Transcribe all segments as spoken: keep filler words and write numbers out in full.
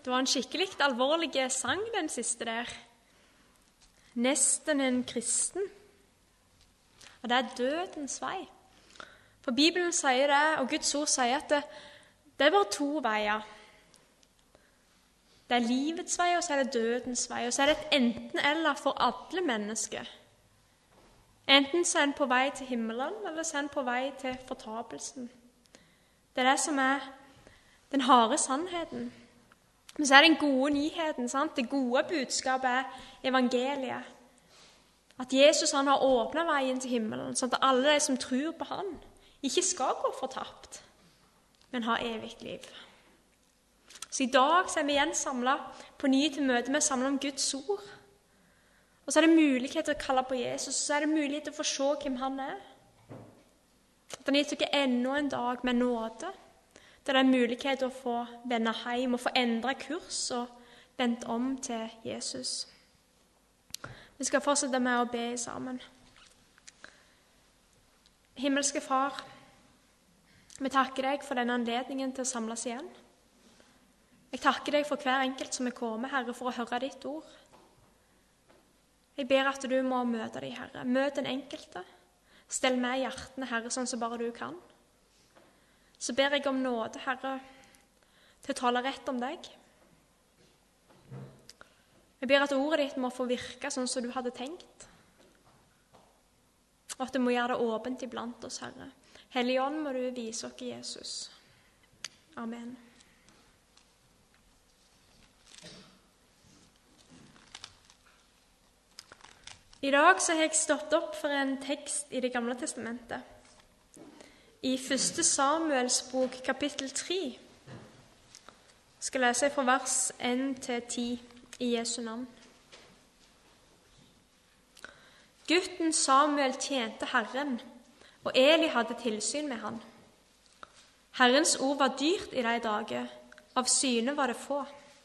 Det var en skikkelig alvorlig sang, den siste der. Nesten en kristen. Og det er dødens vei. For Bibelen sier det, og Guds ord sier at det, det er bare to veier. Det er livets vei, og så er det dødens vei. Og så er det et enten-eller for alle mennesker. Enten så er en på vei til himmelen, eller så er en på vei til fortapelsen. Det er det som er den harde sannheten. Men så er det den gode nyheten, sant? Det gode budskapet er evangeliet. At Jesus han har åpnet veien til himmelen, sånn at alle de som tror på han, ikke skal gå fortapt, men ha evig liv. Så i dag så er vi igjen samlet på ny til møte med samlet om Guds ord. Og så er det mulighet til å kalle på Jesus, og så er det mulighet til å få se hvem han er. At han gitt dere enda en dag med nåde, der det er mulighet til å få vende hjem og få endre kurs og vende om til Jesus. Vi skal fortsette med å be sammen. Himmelske Far, vi takker deg for denne anledningen til å samles igjen. Jeg takker deg for hver enkelt som er kommet, Herre, for å høre ditt ord. Jeg ber at du må møte dem, Herre. Møt den enkelte. Stell med hjertene, Herre, sånn som bare du kan. Så ber jeg om nåde, Herre, til å tale rett om deg. Jeg ber at ordet ditt må få virke sånn som du hadde tenkt. Og at du må gjøre det åpent iblant oss, Herre. Hellige ånd må du vise oss Jesus. Amen. I dag så har jeg stått opp for en tekst i Det gamle testamentet. I første Samuels bok, kapittel tre, skal jeg lese fra vers ett til ti i Jesu navn. Gutten Samuel tjente Herren, og Eli hadde tilsyn med han. Herrens ord var dyrt i de dager, av syne var det få.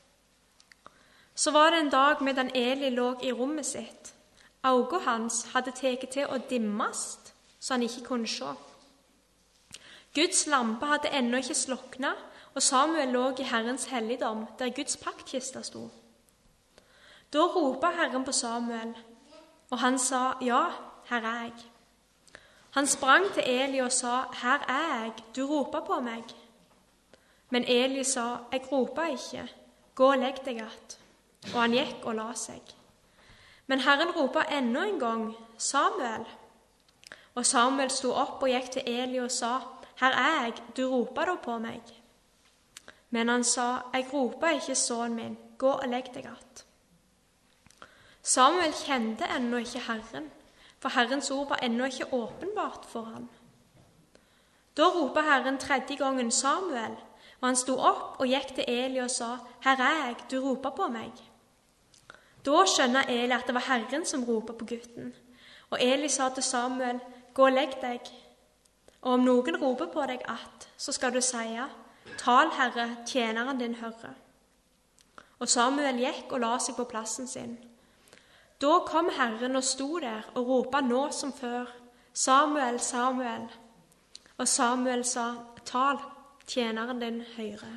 Så var det en dag medan Eli lå i rommet sitt. Øynene hans hadde tatt til å dimmast, så han ikke kunne se. Guds lampe hadde ennå ikke sloknet, og Samuel lå i Herrens helligdom, der Guds paktkiste sto. Da ropte Herren på Samuel, og han sa, ja, her er jeg. Han sprang til Eli og sa, her er jeg, du roper på meg. Men Eli sa, jeg roper ikke, gå og legg deg att. Og han gikk og la seg. Men Herren ropte enda en gang, Samuel. Og Samuel sto opp og gikk til Eli og sa, her er jeg, du roper da på meg. Men han sa, jeg roper ikke, sønnen min, gå og legg deg att. Samuel kjente ennå ikke Herren, for Herrens ord var ennå ikke åpenbart for han. Da ropte Herren tredje gangen Samuel, og han sto opp og gikk til Eli og sa, her er jeg, du roper på meg. Da skjønner Eli at det var Herren som ropte på gutten, og Eli sa til Samuel, gå og legg deg. Og om noen roper på deg at, så skal du si, tal Herre, tjeneren din hører. Og Samuel gikk og la seg på plassen sin. Da kom Herren og sto der og ropte nå som før, Samuel, Samuel. Og Samuel sa, tal, tjeneren din hører.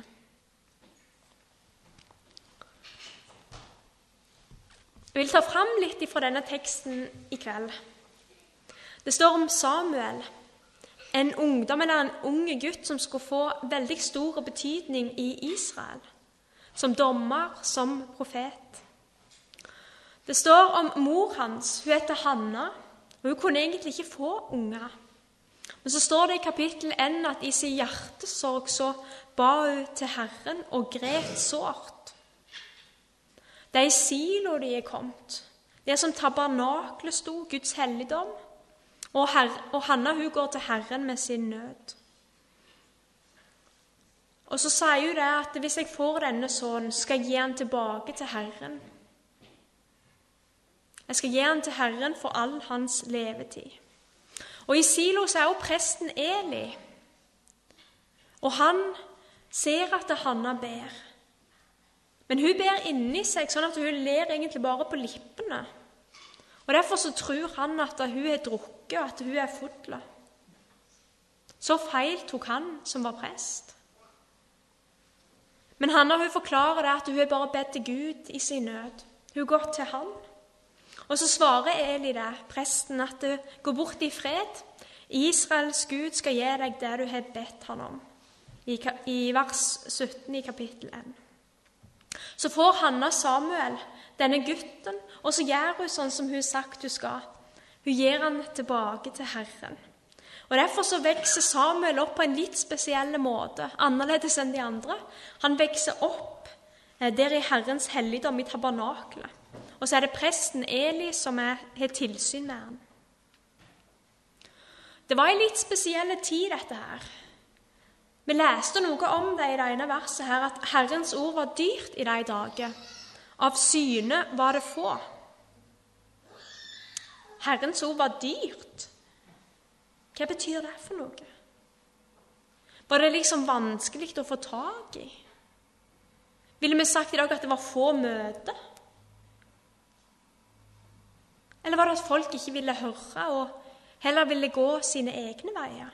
Jeg vil ta fram litt fra denne teksten i kveld. Det står om Samuel, en ungdom eller en unge gutt som skulle få veldig stor betydning i Israel, som dommer, som profet. Det står om mor hans, hun heter Hanna, og hun kunne egentlig ikke få unger. Men så står det i kapittel ett at i sin hjertesorg så ba hun til Herren og gret sårt. Det er i Silo de er kommet. Det er som tabernaklet sto, Guds helligdom. Og, Herre, og Hanna hun går til Herren med sin nød. Og så sier hun det at hvis jeg får denne sønnen, skal jeg gi han tilbake til Herren. Jeg skal gi han til Herren for all hans levetid. Og i Silo så er jo presten Eli. Og han ser at Hanna ber. Men hun ber inni seg, sånn at hun ler egentlig bare på lippene. Og derfor så tror han at hun er drukket, og at hun er fodla. Så feil tok han som var prest. Men Hanna hun forklarer det at hun har bare bedt til Gud i sin nød. Hun har gått til han. Og så svarer Eli det, presten, at du går bort i fred. Israels Gud skal gi deg det du har bedt han om. I, i vers sytten i kapittel én. Så får Hanna Samuel, denne gutten, og så gjør hun sånn som hun har sagt hun skal. Hun gir han tilbake til Herren. Og Derfor så vokser Samuel opp på en litt spesiell måte, annerledes enn de andre. Han vokser opp der i Herrens helligdom i tabernaklet. Og så er det presten Eli som er, har tilsyn med han. Det var en litt spesiell tid, dette her. Vi leste noe om det i det ene verset her, at Herrens ord var dyrt i de dager. Av syne var det få. Herrens ord var dyrt. Hva betyr det for noe? Var det liksom vanskelig å få tag i? Ville vi sagt i dag at det var få møter? Eller var det at folk ikke ville høre og heller ville gå sine egne veier?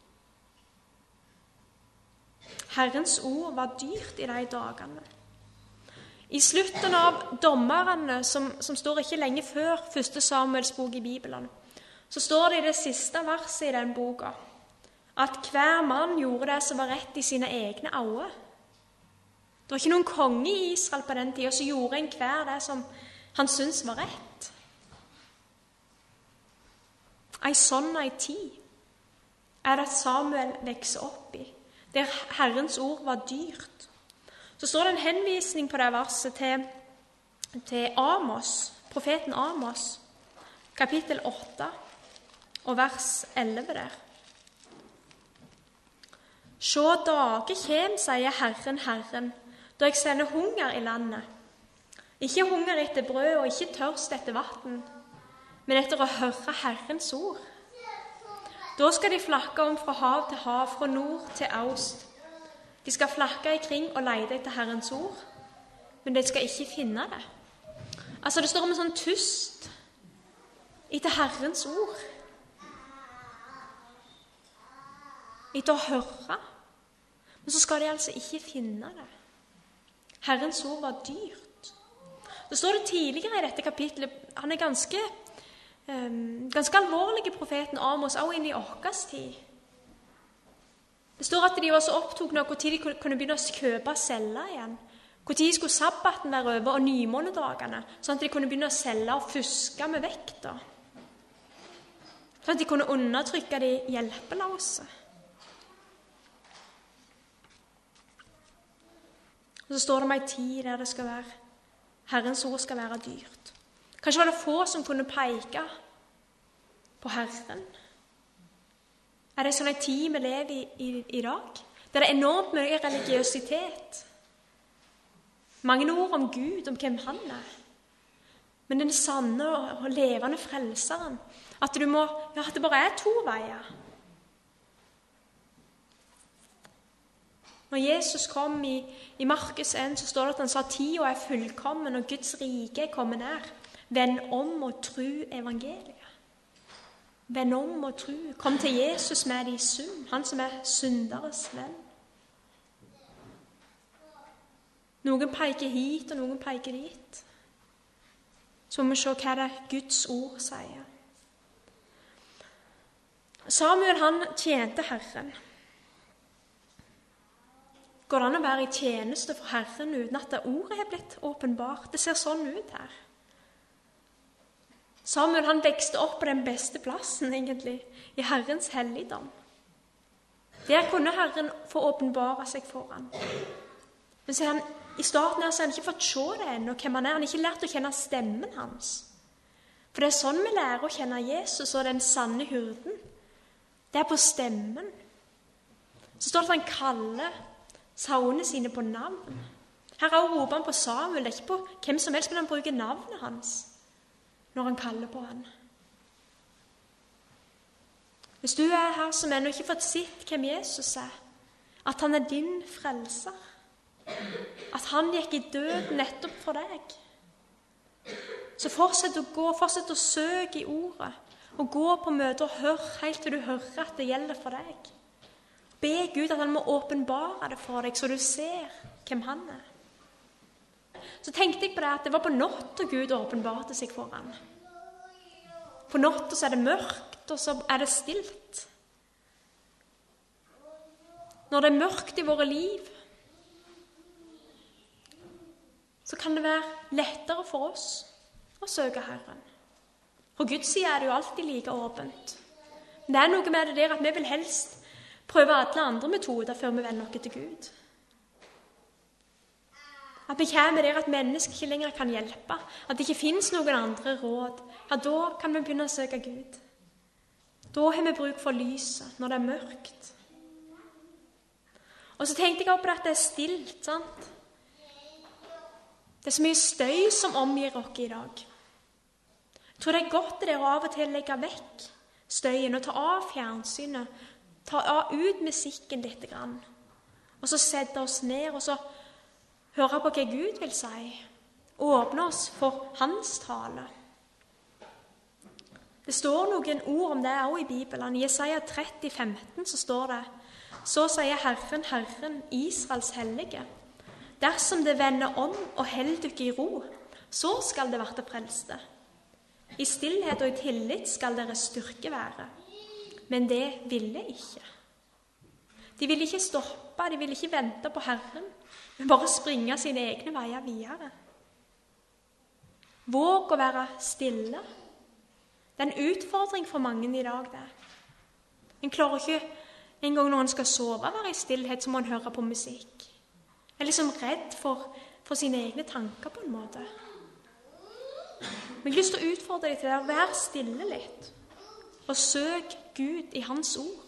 Herrens ord var dyrt i de dagene. I slutten av dommerne, som, som står ikke lenge før første Samuels bok i Bibelen, så står det i det siste verset i den boka at hver mann gjorde det som var rett i sine egne øyne. Det var ikke noen konge i Israel på den tiden, så gjorde en hver det som han syntes var rett. En sånn en tid er det at Samuel vokser opp i, der Herrens ord var dyrt. Så står det en henvisning på det verset til, til Amos, profeten Amos, kapittel åtte og vers elleve der. «Sjå dager kjem, sier Herren, Herren, da jeg sender hunger i landet. Ikke hunger etter brød og ikke tørst etter vatten, men etter å høre Herrens ord. Da skal de flakke om fra hav til hav, fra nord til øst. De skal flakke ikring og lete etter Herrens ord, men de skal ikke finne det.» Altså det står om en sånn tust etter Herrens ord. Etter å høre. Men så skal de altså ikke finne det. Herrens ord var dyrt. Det står det tidligere i dette kapitlet, han er ganske, um, ganske alvorlig profeten Amos, også inn i årets tid. Det står at de var så opptatt når de kunne begynne å kjøpe og selge igjen. Hvor tid skulle sabbaten være over og nymånedagene, sånn at de kunne begynne å selge og fuske med vekta. Sånn at de kunne undertrykke de hjelpeløse. Og så står det om en tid der det skal være, Herrens ord skal være dyrt. Kanskje var det få som kunne peke på Herren. Er det sånn en tid vi lever i, i, i dag? Der det er enormt mye religiøsitet. Mange ord om Gud, om hvem han er. Men den sanne og levende frelseren, at, du må, ja, at det bare er to veier. Når Jesus kom i, i Markus én, så står det at han sa tida er fullkommen, og Guds rike er kommet nær. Vend om og tro evangeliet. Vend om og tro. Kom til Jesus med de synd, han som er synderes venn. Noen peker hit, og noen peker dit. Så må vi se hva det Guds ord sier. Samuel, han tjente Herren. Går det an å være i tjeneste for Herren uten at det ordet er blitt åpenbart? Det ser sånn ut her. Samuel, han vekste opp på den beste plassen, egentlig, i Herrens helligdom. Der kunne Herren få åpenbare seg for han. Men så er han, i starten her så har han ikke fått se det ennå, hvem han er. Han har ikke lært å kjenne stemmen hans. For det er sånn vi lærer å kjenne Jesus og den sanne hyrden. Det er på stemmen. Så står det at han kaller sauene sine på navn. Her roper han på Samuel, det er ikke på hvem som helst, men han bruker navnet hans når han kaller på han. Hvis du er her som ennå ikke fått sett hvem Jesus er, at han er din frelser, at han gikk i død nettopp for deg, så fortsett å gå, fortsett å søke i ordet, og gå på møter og hør helt til du hører at det gjelder for deg. Be Gud at han må åpenbare det for deg, så du ser hvem han er. Så tenkte jeg på det at det var på natt og Gud åpenbarte seg for han. På natt så er det mørkt, og så er det stilt. Når det er mørkt i våre liv, så kan det være lettere for oss å søke Herren. På Guds side er det jo alltid like åpent. Men det er noe med det der at vi vil helst prøve alle andre metoder før vi vender oss til Gud. At vi kommer der at mennesker ikke lenger kan hjelpe, at det ikke finnes noen andre råd, ja, da kan vi begynne å søke Gud. Da har vi bruk for lyset når det er mørkt. Og så tenkte jeg også på at det er stilt, sant? Det er så mye støy som omgir oss i dag. Jeg tror det er godt det å av og til legge vekk støyen og ta av fjernsynet, ta av ut musikken litt grann, og så sette oss ned og så høre på hva Gud vil si, åpne oss for hans tale. Det står noen ord om det også i Bibelen. I Jesaja tretti femten så står det: Så sier Herren, Herren, Israels hellige, dersom det vender om og held dere i ro, så skal det verte frelste. I stillhet og i tillit skal deres styrke være. Men det ville ikke. De ville ikke stoppe, de ville ikke vente på Herren, men bare springe sine egne veier videre. Våg å være stille. Det er en utfordring for mange i dag, det. En klarer ikke, en gang når en skal sove, være i stillhet, så må en høre på musikk. En er liksom redd for, for sine egne tanker på en måte. Men jeg har lyst til å utfordre deg til det, å være stille litt, og søk Gud i hans ord.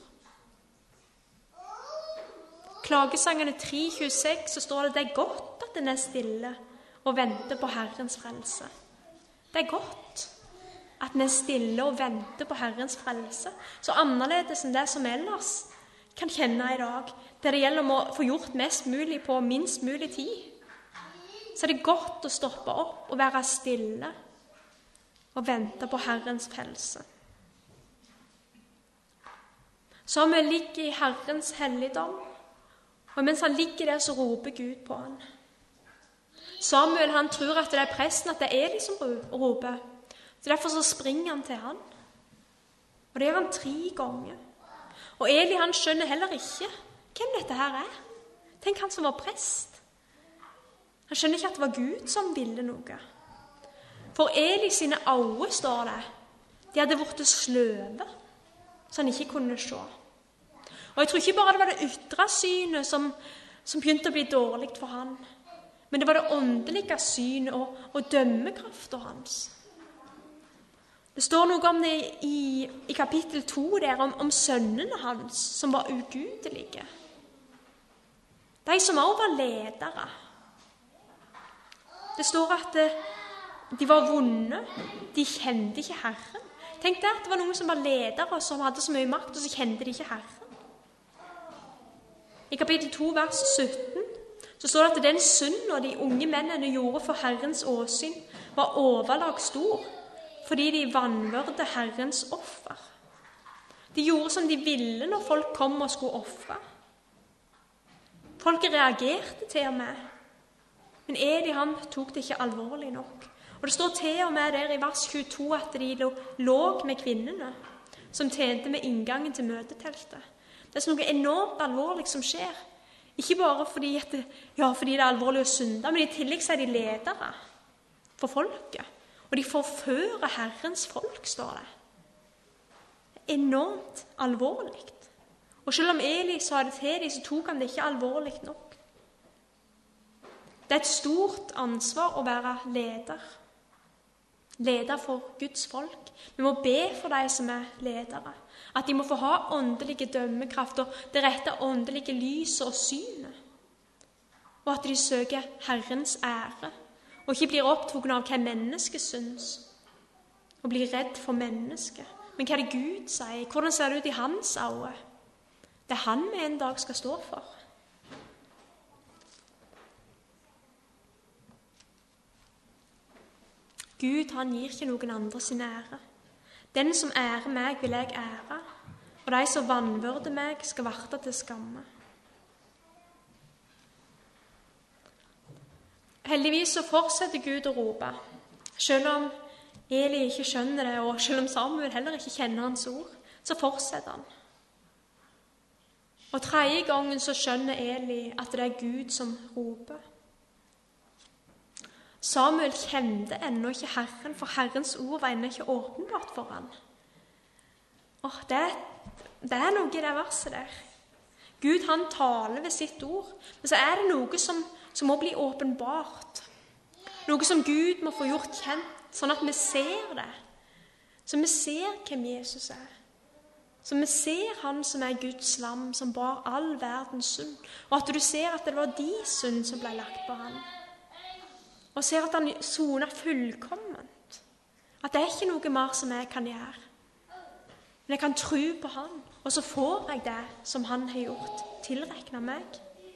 Klagesangene tre tjueseks, så står det: Det er godt at den er stille og venter på Herrens frelse. Det er godt at den er stille og venter på Herrens frelse. Så annerledes enn det som ellers kan kjenne i dag, der det gjelder om å få gjort mest mulig på minst mulig tid, så er det godt å stoppe opp og være stille og vente på Herrens frelse. Samuel ligger i Herrens helligdom, og mens han ligger der, så roper Gud på han. Samuel han tror at det er presten, at det er Eli som roper. Så derfor så springer han til han. Og det gjør han tre ganger. Og Eli han skjønner heller ikke hvem dette her er. Tenk han som var prest. Han skjønner ikke at det var Gud som ville noe. For Eli sine øyne, står det, de hadde vært sløve, så han ikke kunne se. Og jeg tror ikke bare det var det ytre synet som, som begynte å bli dårlig for han, men det var det åndelige synet og, og dømmekraften hans. Det står noe om det i, i kapittel to der, om, om sønnene hans som var ugudelige. De som også var ledere. Det står at det, de var vonde, de kjente ikke Herren. Tenk deg at det var noen som var ledere, som hadde så mye makt, og så kjente de ikke Herren. I kapittel to, vers sytten, så står det at den synd og de unge mennene gjorde for Herrens åsyn var overlag stor, fordi de vanvørte Herrens offer. De gjorde som de ville når folk kom og skulle offre. Folket reagerte til og med, men Eli han tok det ikke alvorlig nok. Og det står til og med der i vers tjueto at de lå med kvinnene som tjente med inngangen til møteteltet. Det er noe enormt alvorlig som skjer. Ikke bare fordi, at det, ja, fordi det er alvorlig å synde, men i tillegg så er de ledere for folket. Og de forfører Herrens folk, står det. Enormt alvorlig. Og selv om Eli sa det til dem, så tok han det ikke alvorlig nok. Det er et stort ansvar å være leder. Leder for Guds folk. Vi må be for de som er ledere. At de må få ha åndelige dømmekraft og det rette åndelige lyset og synet. Og at de søker Herrens ære, og ikke blir opptatt av hva mennesket syns, og blir redd for mennesket. Men hva er det Gud sier? Hvordan ser det ut i hans øyne? Det er han vi en dag skal stå for. Gud, han gir ikke noen andre sin ære. Den som ærer meg, vil jeg ære, og de som vanvørder meg, skal varte til skamme. Heldigvis så fortsetter Gud å rope, selv om Eli ikke skjønner det, og selv om Samuel heller ikke kjenner hans ord, så fortsetter han. Og tredje gangen så skjønner Eli at det er Gud som roper. Samuel kjente ennå ikke Herren, for Herrens ord var ennå ikke åpenbart for han. Åh, det, det er noe i det verset der. Gud, han taler ved sitt ord, men så er det noe som, som må bli åpenbart. Noe som Gud må få gjort kjent, sånn at vi ser det. Så vi ser hvem Jesus er. Så vi ser han som er Guds lam, som bar all verdens synd. Og at du ser at det var de synd som ble lagt på han. Og ser at han soner fullkomment. At det er ikke noe mer som jeg kan gjøre. Men jeg kan tro på han, og så får jeg det som han har gjort, tilreknet meg.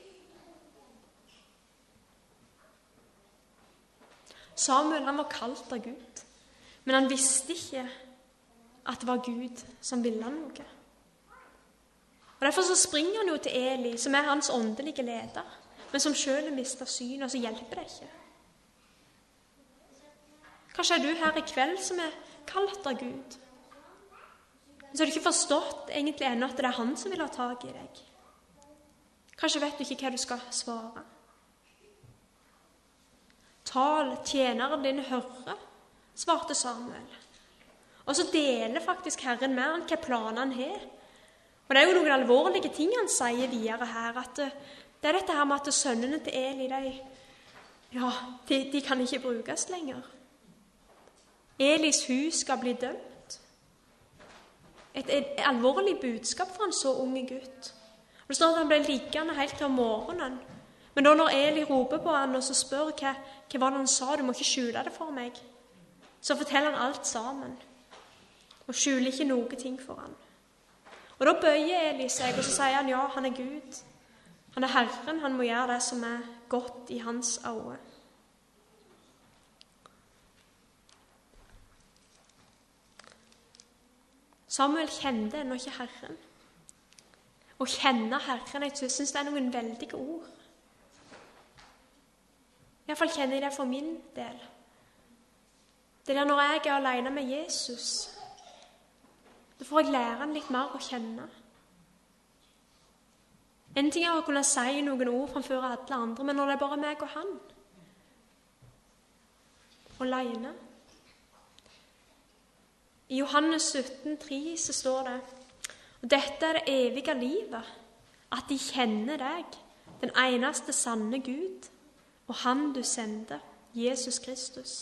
Samuel, han var kalt av Gud, men han visste ikke at det var Gud som ville noe. Og derfor så springer han jo til Eli, som er hans åndelige leder, men som selv mister syn, og så hjelper det ikke. Kanskje er du her i kveld som er kalt av Gud, men så har du ikke forstått egentlig ennå at det er han som vil ha tag i deg. Kanskje vet du ikke hva du skal svare. Tal, tjeneren din hører, svarte Samuel. Og så deler faktisk Herren med han hva planen han har. Og det er jo noen alvorlige ting han sier videre her, at det er dette her med at sønnene til Eli, de, ja, de, de kan ikke brukes lenger. Elis hus skal bli dømt. Et, et alvorlig budskap for en så unge gutt. Og det står at han ble liggende helt til om morgenen. Men da når Eli roper på han og så spør hva, hva var det han sa, du må ikke skjule det for meg, så forteller han alt sammen. Og skjuler ikke noe ting for han. Og da bøyer Eli seg, og så sier han, ja, han er Gud. Han er Herren, han må gjøre det som er godt i hans øyne. Samuel kjente ennå ikke Herren. Å kjenne Herren, jeg synes det er noen veldige ord. I hvert fall kjenner jeg det for min del. Det er når jeg er alene med Jesus, da får jeg lære han litt mer å kjenne. En ting er å kunne si noen ord framfor alle andre, men når det er bare meg og han, alene. I Johannes sytten tre så står det, og dette er det evige livet, at de kjenner deg, den eneste sanne Gud, og han du sendte, Jesus Kristus.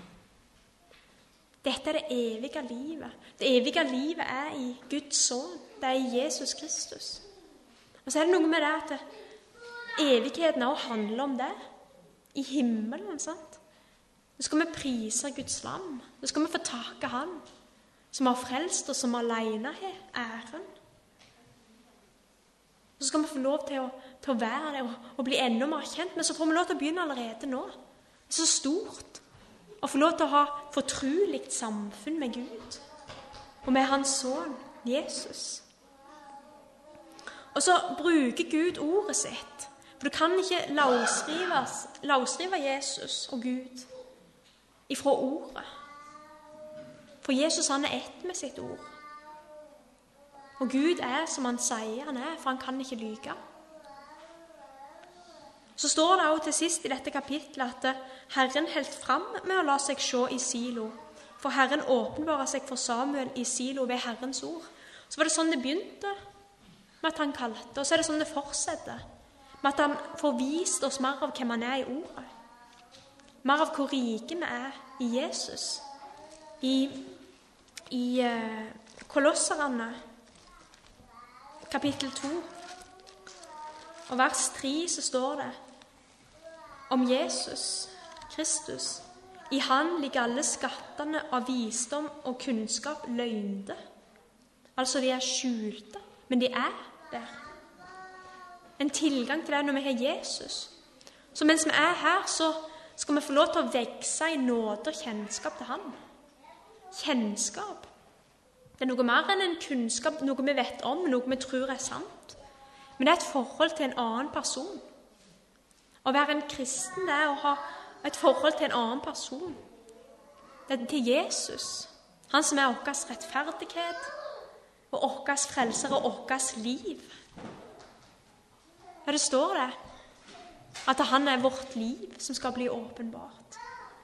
Dette er det evige livet. Det evige livet er i Guds sønn. Det er i Jesus Kristus. Og så er det noe med det at evigheten også handler om det. I himmelen, sant? Nå skal vi prise Guds lam. Nå skal vi få takke han, som har frelst og som alene har æren. Så skal vi få lov til å, til å være det og, og bli enda mer kjent, men så får vi lov til å begynne allerede nå. Det er så stort. Å få lov til å ha fortruligt samfunn med Gud og med hans sønn, Jesus. Og så bruker Gud ordet sitt, for du kan ikke lavskrive Jesus og Gud ifra ordet. For Jesus han er ett med sitt ord. Og Gud er som han sier han er, for han kan ikke lyge. Så står det også til sist i dette kapitlet at Herren helt fram med å la seg se i Silo. For Herren åpenbarer seg for Samuel i Silo ved Herrens ord. Så var det sånn det begynte, med at han kalte, og så er det sånn det fortsetter, med at han får vist oss mer av hvem han er i ordet. Mer av hvor rike vi er i Jesus. I, i uh, Kolosserne, kapittel to, og vers tre så står det om Jesus Kristus. I han ligger alle skattene av visdom og kunnskap løgnde. Altså de er skjulte, men de er der. En tilgang til det når vi har Jesus. Så mens vi er her, så skal vi få lov til å vekse i nåde og kjennskap til han. Kjennskap. Det er noe mer enn en kunnskap, noe vi vet om, noe vi tror er sant. Men det er et forhold til en annen person. Å være en kristen, det er å ha et forhold til en annen person. Det er til Jesus. Han som er vår rettferdighet, og vår frelser og vårt liv. Ja, det står det. At han er vårt liv som skal bli åpenbart.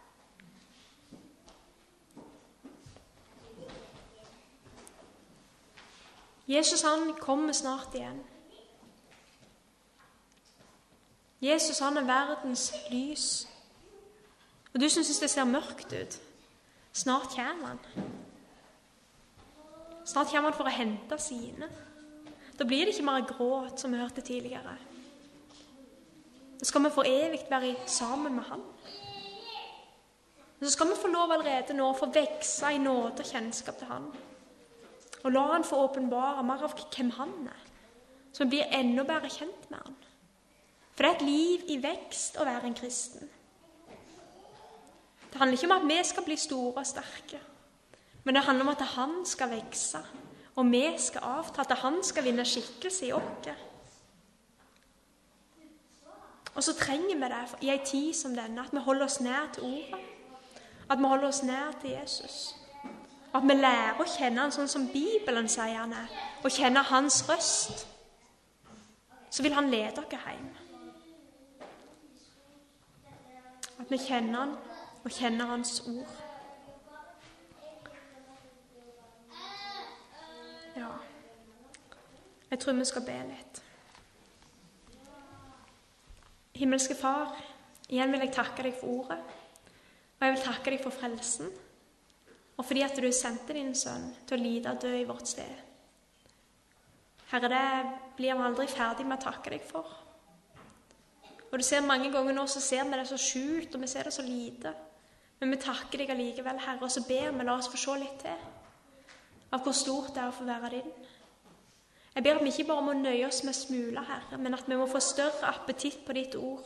Jesus, han kommer snart igjen. Jesus, han er verdens lys. Og du som synes det ser mørkt ut, snart kommer han. Snart kommer han for å hente sine. Da blir det ikke mer gråt, som vi hørte tidligere. Da skal vi for evigt være sammen med han. Og så skal vi få lov allerede nå å få vekse i nåde og kjennskap til han. Og la han få åpenbare mer av hvem han er, så vi blir enda bedre kjent med han. For det er et liv i vekst å være en kristen. Det handler ikke om at vi skal bli store og sterke, men det handler om at han skal vekse, og vi skal avta, at han skal vinne skikkelse i oss. Og så trenger vi det i en tid som denne, at vi holder oss nær til ordet, at vi holder oss nær til Jesus, at vi lærer å kjenne han sånn som Bibelen sier han er, og kjenne hans røst. Så vil han lede oss hjem. At vi kjenner han, og kjenner hans ord. Ja, jeg tror vi skal be litt. Himmelske Far, igjen vil jeg takke deg for ordet, og jeg vil takke deg for frelsen, og fordi at du sendte din sønn til å lide og dø i vårt sted. Herre, det blir vi aldri ferdig med å takke deg for. Og du ser mange ganger nå, så ser vi det så skjult, og vi ser det så lite. Men vi takker deg allikevel, Herre, og så ber vi, la oss få se litt til av hvor stort det er å få være din. Jeg ber at vi ikke bare må nøye oss med smuler, Herre, men at vi må få større appetitt på ditt ord.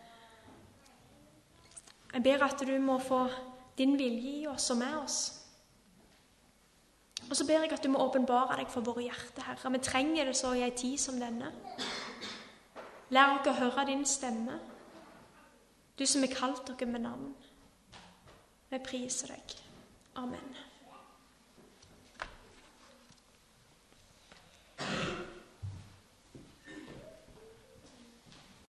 Jeg ber at du må få din vilje i oss og med oss. Og så ber jeg at du må åpenbare deg for våre hjerter, Herre. Vi trenger det så i en tid som denne. Lær dere å høre din stemme, du som har kalt dere med navn. Vi priser deg. Amen.